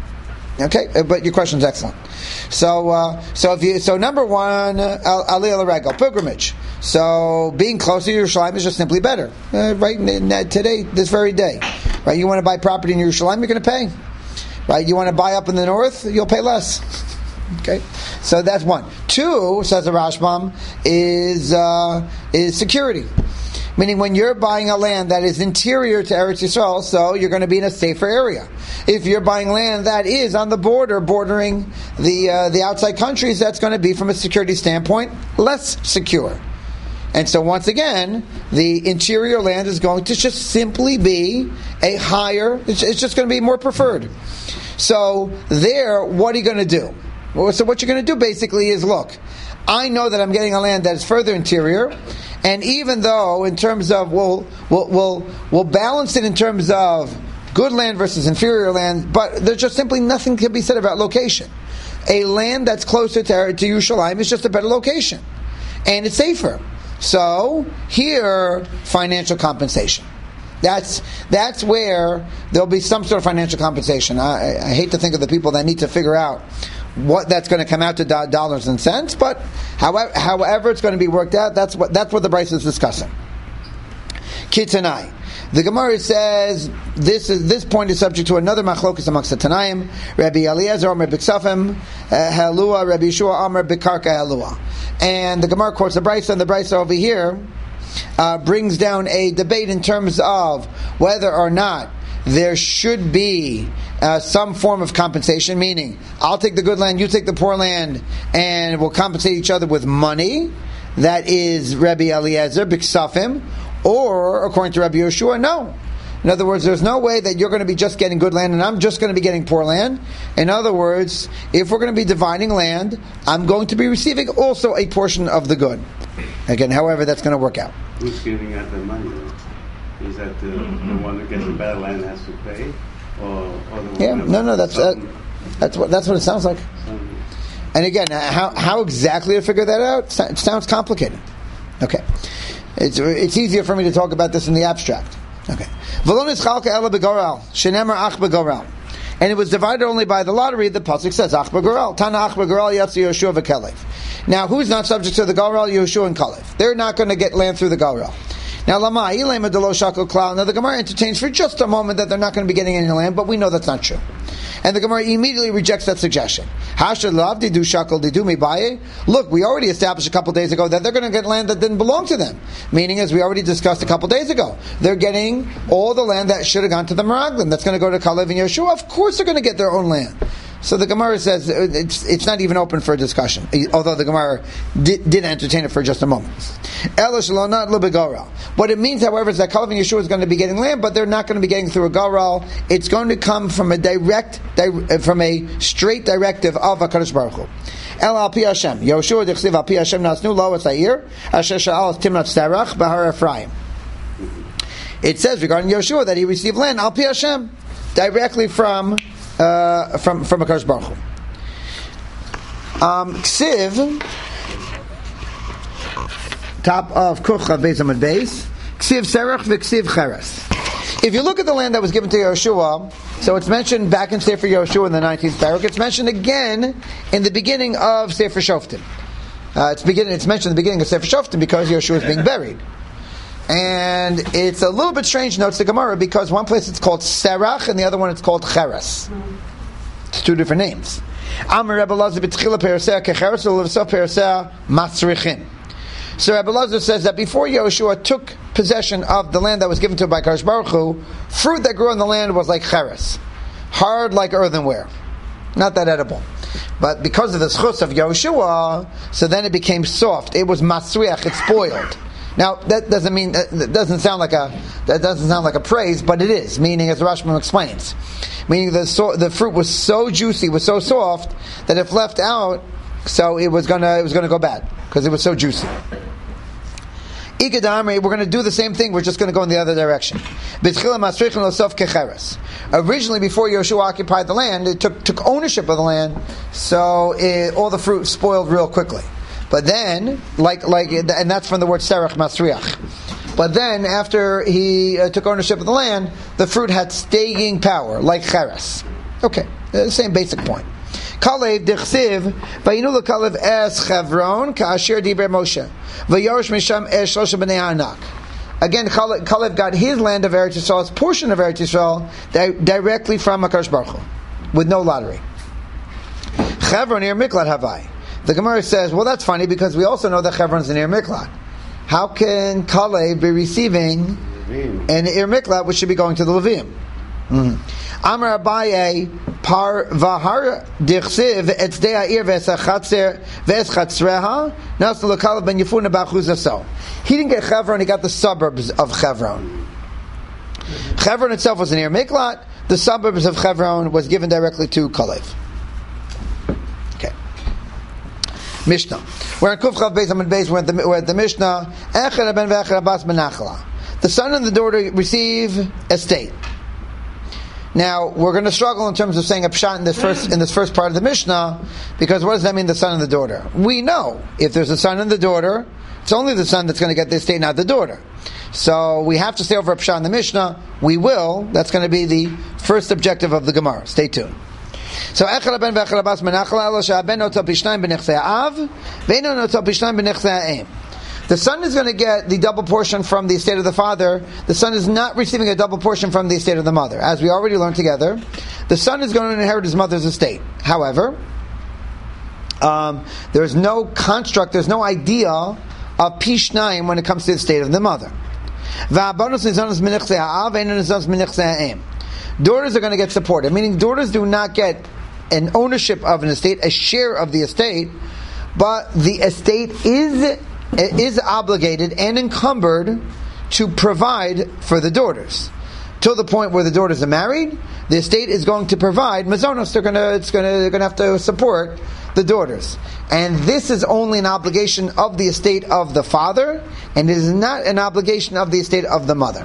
Okay, but your question is excellent. So, uh, so if you, so number one, Aliyah L'Regel, pilgrimage. So being close to Yerushalayim is just simply better, uh, right? Today, this very day. Right? You want to buy property in Yerushalayim, you're going to pay. Right? You want to buy up in the north, you'll pay less. Okay, so that's one. Two, says the Rashbam, is uh, is security. Meaning when you're buying a land that is interior to Eretz Yisrael, so you're going to be in a safer area. If you're buying land that is on the border, bordering the uh, the outside countries, that's going to be, from a security standpoint, less secure. And so once again, the interior land is going to just simply be a higher, it's, it's just going to be more preferred. So there, what are you going to do? Well, so what you're going to do basically is, look, I know that I'm getting a land that is further interior, and even though in terms of, we'll, we'll, we'll, we'll balance it in terms of good land versus inferior land, but there's just simply nothing can be said about location. A land that's closer to, to Yerushalayim is just a better location, and it's safer. So here, financial compensation. That's that's where there'll be some sort of financial compensation. I, I hate to think of the people that need to figure out what that's going to come out to do- dollars and cents, but however, however it's going to be worked out, that's what that's what the Bryce is discussing. Kitanai. The Gemara says this is this point is subject to another machlokus amongst the Tanaim. Rabbi Eliezer Omer B'Ksafim Halua, Rabbi Yeshua Omer B'Karka Halua. And the Gemara quotes the Bryce, and the Bryce over here uh, brings down a debate in terms of whether or not there should be uh, some form of compensation, meaning I'll take the good land, you take the poor land, and we'll compensate each other with money. That is Rabbi Eliezer B'Ksafim. Or, according to Rabbi Yeshua, no. In other words, there's no way that you're going to be just getting good land and I'm just going to be getting poor land. In other words, if we're going to be dividing land, I'm going to be receiving also a portion of the good. Again, however that's going to work out. Who's giving out the money? Is that the, the one that gets the bad land has to pay? Or, or the one yeah, no, no, that's uh, that's what that's what it sounds like. And again, how how exactly to figure that out? It sounds complicated. Okay. It's it's easier for me to talk about this in the abstract. Okay. And it was divided only by the lottery. The pasuk says Ach B'Goral. Tana Ach B'Goral Yatsi Yeshua v'Kalev. Now, who's not subject to the Goral? Yeshua and Kalev. They're not going to get land through the Goral. Now, Lama Ilema Delo Shakol Klal. Now, the Gemara entertains for just a moment that they're not going to be getting any land, but we know that's not true. And the Gemara immediately rejects that suggestion. Look, we already established a couple days ago that they're going to get land that didn't belong to them. Meaning, as we already discussed a couple days ago, they're getting all the land that should have gone to the Meraglim. That's going to go to Kalev and Yeshua. Of course they're going to get their own land. So the Gemara says it's it's not even open for discussion, although the Gemara did, did entertain it for just a moment. What it means, however, is that Kalev and Yeshua is going to be getting land, but they're not going to be getting through a Garal. It's going to come from a direct, from a straight directive of HaKadosh Baruch Hu. El al pi Hashem. Yeshua dechsiv al pi Hashem nasnu lo etzayir asher sha'al timnat sterach bahar Ephraim. It says regarding Yeshua that he received land al pi Hashem, directly from uh, from from HaKadosh Baruch Hu. Um, Ksiv, top of Kuchav Beis Amud Beis, Ksiv Serach v'Ksiv Cheres. If you look at the land that was given to Yeshua, so it's mentioned back in Sefer Yeshua in the nineteenth parak. It's mentioned again in the beginning of Sefer Shoftim. Uh, it's beginning. It's mentioned in the beginning of Sefer Shoftim because Yeshua is being buried. And it's a little bit strange, notes the Gemara, because one place it's called Serach and the other one it's called Cheres. It's two different names. Amar Rebbe Lazar b'tchila peraseh kecheres u'levsov peraseh matzrichim. So Rebbe Lazar says that before Yeshua took possession of the land that was given to him by Kadosh Baruch Hu, fruit that grew on the land was like cheres, hard like earthenware, not that edible. But because of the schus of Yeshua, so then it became soft. It was masriach. It spoiled. Now that doesn't mean that doesn't sound like a that doesn't sound like a praise, but it is. Meaning, as the Rashbam explains, meaning the so, the fruit was so juicy, was so soft that if left out, so it was gonna it was gonna go bad because it was so juicy. We're going to do the same thing. We're just going to go in the other direction. Originally, before Yeshua occupied the land, it took took ownership of the land, so it, all the fruit spoiled real quickly. But then, like like, and that's from the word serach masriach. But then, after he uh, took ownership of the land, the fruit had staying power, like cheres. Okay, uh, same basic point. Kalev dechsiv vayinu lekalev es Chevron kaasher diber Moshe v'yorosh misham es shlosha b'nei Anak. Again, Kalev got his land of Eretz Yisrael, his portion of Eretz Yisrael, di- directly from HaKadosh Baruch Hu, with no lottery. Chevron Ir Miklat Havai. The Gemara says, well, that's funny because we also know that Chevron's an Ir Miklat. How can Kalev be receiving an Ir Miklat which should be going to the Levim? Amar Abaye par vahar dichsiv etzdei ha'ir v'esachatzer v'eschatzreha nasnu l'Kalev ben Yefuna b'achuz. He didn't get Chevron, he got the suburbs of Chevron. Chevron itself was an Ir Miklat. The suburbs of Chevron was given directly to Kalev. Okay. Mishnah. We're in Kuf Chav Beis Amud Beis. We're at the, we're at the Mishnah. Echad ben v'echad abbas benachla. The son and the daughter receive estate. Now we're going to struggle in terms of saying a pshat in this first in this first part of the Mishnah, because what does that mean, the son and the daughter? We know if there's a son and the daughter, it's only the son that's going to get the estate, not the daughter. So we have to stay over a pshat in the Mishnah. We will. That's going to be the first objective of the Gemara. Stay tuned. So echad ben v'echad abbas benachla elo she'aben notel pishnayim b'nechsei av ve'eino notel pishnayim b'nechsei ha'em. The son is going to get the double portion from the estate of the father. The son is not receiving a double portion from the estate of the mother. As we already learned together, the son is going to inherit his mother's estate. However, um, there's no construct, there's no idea of pishnayim when it comes to the estate of the mother. Daughters are going to get supported, meaning daughters do not get an ownership of an estate, a share of the estate, but the estate is is obligated and encumbered to provide for the daughters. Till the point where the daughters are married, the estate is going to provide mazonos. They're going to, it's going to, they're going to have to support the daughters. And this is only an obligation of the estate of the father, and it is not an obligation of the estate of the mother.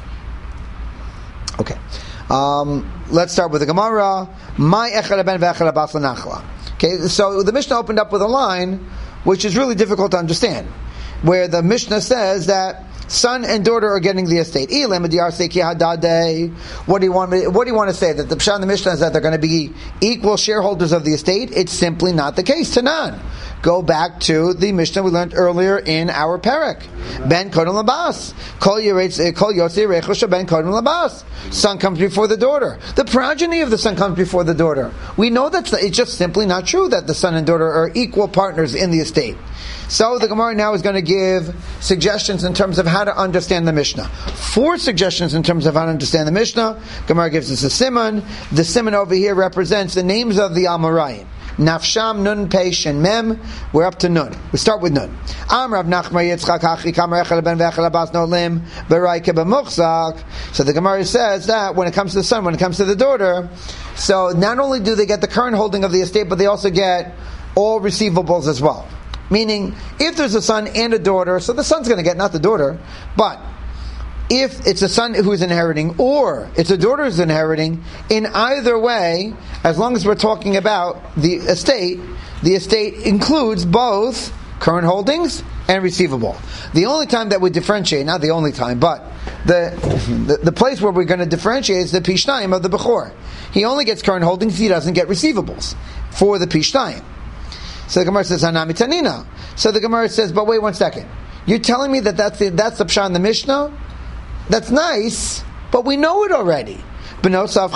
Okay. Um, let's start with the Gemara. My echad ben v'echad abbas l'nachla. Okay, so the Mishnah opened up with a line which is really difficult to understand, where the Mishnah says that son and daughter are getting the estate. What do you want me, what do you want to say? That the Pshat in the Mishnah is that they're going to be equal shareholders of the estate? It's simply not the case. Tanan. Go back to the Mishnah we learned earlier in our parak. Ben kodem labas. Kol yotzi rechush ben kodem labas. Son comes before the daughter. The progeny of the son comes before the daughter. We know that it's just simply not true that the son and daughter are equal partners in the estate. So the Gemara now is going to give suggestions in terms of how to understand the Mishnah. Four suggestions in terms of how to understand the Mishnah. Gemara gives us a siman. The siman over here represents the names of the Amoraim. Nafsham, Nun, Pei, Shin, Mem. We're up to Nun. We start with Nun. Am Rav Nachman Yitzchak Hachi Kamar Echad ben V'echad Abbas No Lim B'Raike B'Muchzak. So the Gemara says that when it comes to the son, when it comes to the daughter, so not only do they get the current holding of the estate, but they also get all receivables as well. Meaning, if there's a son and a daughter, so the son's going to get, not the daughter, but if it's a son who's inheriting, or it's a daughter who's inheriting, in either way, as long as we're talking about the estate, the estate includes both current holdings and receivable. The only time that we differentiate, not the only time, but the the, the place where we're going to differentiate is the pishnayim of the bechor. He only gets current holdings, he doesn't get receivables for the pishnayim. So the Gemara says, Hanami Tanina. So the Gemara says, but wait one second. You're telling me that that's the, that's the pshat in the Mishnah? That's nice, but we know it already. We already know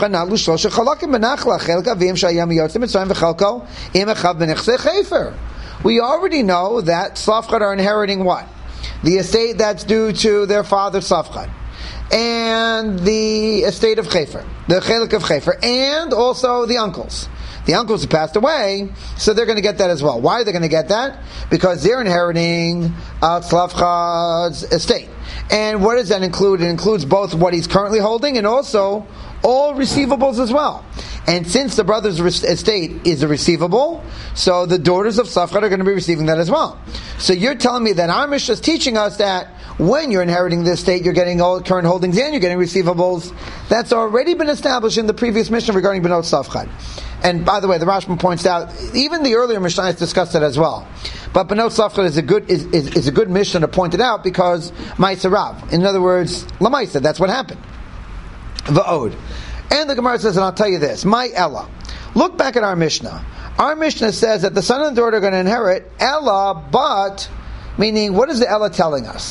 that Safchad are inheriting what? The estate that's due to their father Safchad, and the estate of Chefer, the Chelik of Chefer, and also the uncles. The uncles have passed away, so they're going to get that as well. Why are they going to get that? Because they're inheriting uh, Safchad's estate. And what does that include? It includes both what he's currently holding and also all receivables as well. And since the brother's estate is a receivable, so the daughters of Safchad are going to be receiving that as well. So you're telling me that our Mishnah is teaching us that when you're inheriting the estate, you're getting all current holdings and you're getting receivables. That's already been established in the previous Mishnah regarding Benot Safchad. And by the way, the Rashba points out, even the earlier Mishnah has discussed it as well. But Benot Safchad is a good is, is, is a good Mishnah to point it out because Ma'aser Rav. In other words, Lamaisa, that's what happened. Va'od. And the Gemara says, and I'll tell you this, my Ella. Look back at our Mishnah. Our Mishnah says that the son and daughter are going to inherit Ella, but, meaning, what is the Ella telling us?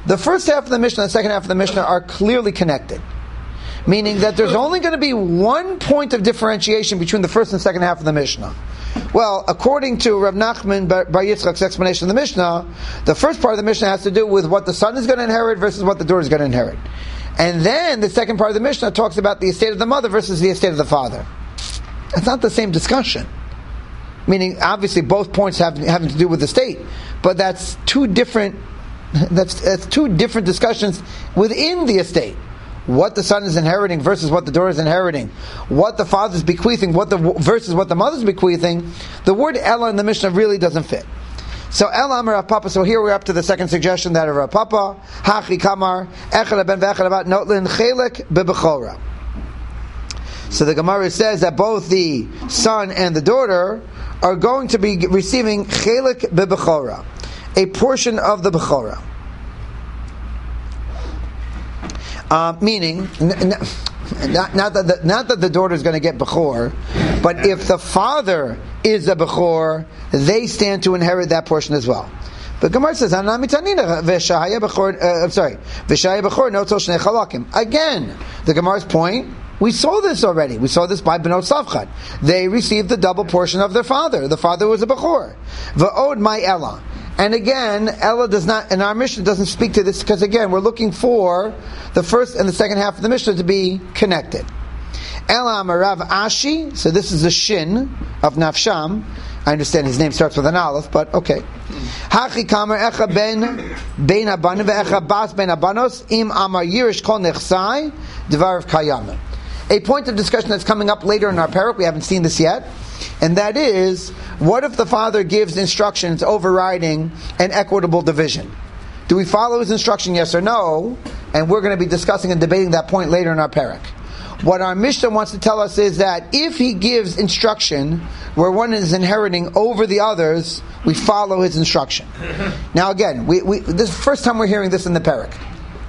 the first half of the Mishnah and the second half of the Mishnah are clearly connected. Meaning that there's only going to be one point of differentiation between the first and second half of the Mishnah. Well, according to Rav Nachman Bar Yitzchak's explanation of the Mishnah, the first part of the Mishnah has to do with what the son is going to inherit versus what the daughter is going to inherit. And then the second part of the Mishnah talks about the estate of the mother versus the estate of the father. It's not the same discussion. Meaning, obviously, both points have having to do with the state, but that's two different. That's, that's two different discussions within the estate. What the son is inheriting versus what the daughter is inheriting, what the father is bequeathing, what the versus what the mother is bequeathing. The word Ella in the Mishnah really doesn't fit. So Ella Amar Rav Papa. So here we're up to the second suggestion that of Rav Papa. Hachi Kamar Echad Ben Vechad Abat Notlin Chelek Bebechora. So the Gemara says that both the son and the daughter are going to be receiving Chelek Bebechora, a portion of the Bechora. Uh, meaning, n- n- not, not, that the, not that the daughter is going to get Bechor, but if the father is a Bechor, they stand to inherit that portion as well. But Gemara says, I'm sorry, V'shaya Bechor notzol shnei chalakim. Again, the Gemara's point, we saw this already. We saw this by Benot Savchad. They received the double portion of their father. The father was a Bechor. V'od my Ella. And again, Ella does not, and our Mishnah doesn't speak to this because again, we're looking for the first and the second half of the Mishnah to be connected. Ella Amarav Ashi, so this is the Shin of Nafsham. I understand his name starts with an Aleph, but okay. Hachi Kamer Echa Ben Ben Abanim Ve'echa Bas Ben Abanos Im Amar Yirish Kol Nechsai Devar of Kayamim. A point of discussion that's coming up later in our parak, we haven't seen this yet, and that is, what if the father gives instructions overriding an equitable division? Do we follow his instruction, yes or no? And we're going to be discussing and debating that point later in our parak. What our Mishnah wants to tell us is that if he gives instruction where one is inheriting over the others, we follow his instruction. Now again, we, we, this is the first time we're hearing this in the parak.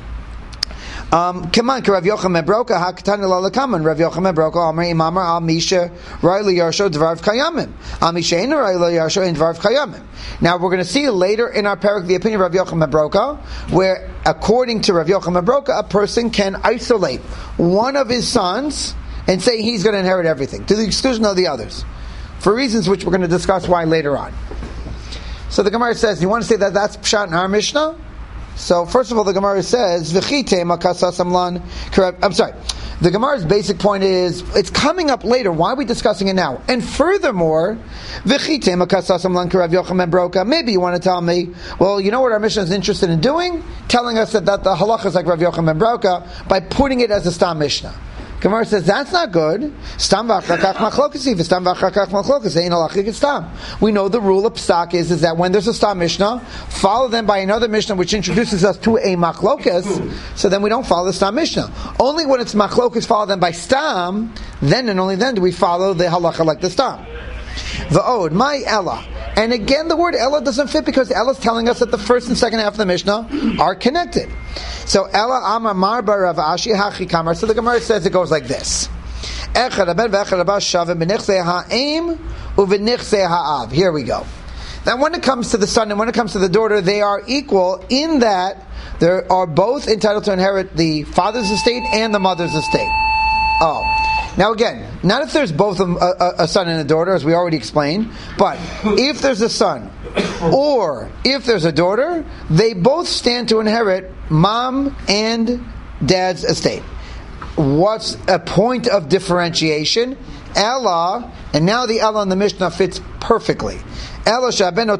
Um, come on, Rav Yochanan Broka, Hakatan Lalakaman, Rav Yochanan Broka, Amar Imamar, Al Misha, Raili Yarsho, Dvarv Kayamim, Al Mishain, Raili Yarsho, and Dvarv Kayamim. Now we're going to see later in our parak the opinion of Rav Yochanan Broka, where according to Rav Yochanan Broka, a person can isolate one of his sons and say he's going to inherit everything, to the exclusion of the others, for reasons which we're going to discuss why later on. So the Gemara says, you want to say that that's Pshat in our Mishnah? So first of all, the Gemara says, "V'chite makasa samlan." I'm sorry. The Gemara's basic point is it's coming up later. Why are we discussing it now? And furthermore, "V'chite makasa samlan k'Rav Yochanan Broka." Maybe you want to tell me, well, you know what our Mishnah is interested in doing? Telling us that, that the halacha is like Rav Yochanan Broka by putting it as a stam Mishnah. Gemara says that's not good. Stam v'achakach machlokes, v'stam v'achakach machlokes ein halachik stam. We know the rule of psak is, is that when there's a stam Mishnah, follow them by another Mishnah which introduces us to a machlokes. So then we don't follow the stam Mishnah. Only when it's machlokes, follow them by stam. Then and only then do we follow the halacha like the stam. V'od my Ella. And again, the word Ella doesn't fit because Ella is telling us that the first and second half of the Mishnah are connected. So Ella Amar Marba Rav Ashi Hachi Kamar. So the Gemara says it goes like this. Echad aben ve'echad abas shavim b'nichsei ha'im u'v'nichsei ha'av. Here we go. Now when it comes to the son and when it comes to the daughter, they are equal in that they are both entitled to inherit the father's estate and the mother's estate. Oh. Now again, not if there's both a, a, a son and a daughter, as we already explained, but if there's a son or if there's a daughter, they both stand to inherit mom and dad's estate. What's a point of differentiation? Ella, and now the Ella in the Mishnah fits perfectly. It's just that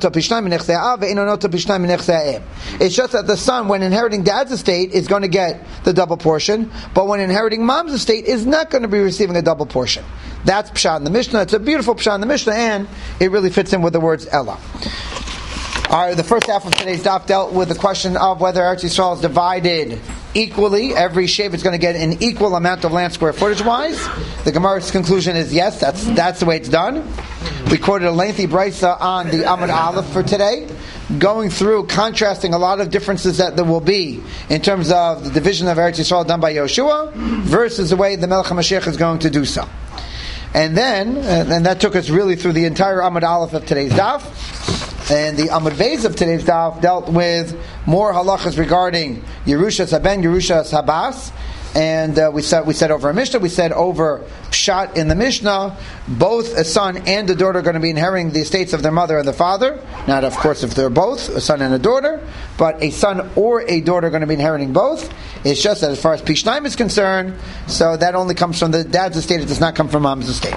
the son, when inheriting dad's estate, is going to get the double portion, but when inheriting mom's estate, is not going to be receiving a double portion. That's Pshat in the Mishnah. It's a beautiful Pshat in the Mishnah, and it really fits in with the words Ella. All right, the first half of today's daf dealt with the question of whether Eretz Yisrael is divided equally. Every shev is going to get an equal amount of land square footage wise. The Gemara's conclusion is yes, that's that's the way it's done. We quoted a lengthy brisa on the Amud Aleph for today, going through, contrasting a lot of differences that there will be in terms of the division of Eretz Yisrael done by Yoshua versus the way the Melech HaMashiach is going to do so. And then, and that took us really through the entire Amud Aleph of today's daf. And the Amud Beis of today's daf dealt with more halachas regarding Yerushas Haben, Yerushas Habas. And uh, we said we said over a Mishnah, we said over Pshat in the Mishnah, both a son and a daughter are going to be inheriting the estates of their mother and the father. Not, of course, if they're both, a son and a daughter, but a son or a daughter are going to be inheriting both. It's just that as far as Pishnaim is concerned, so that only comes from the dad's estate, it does not come from mom's estate.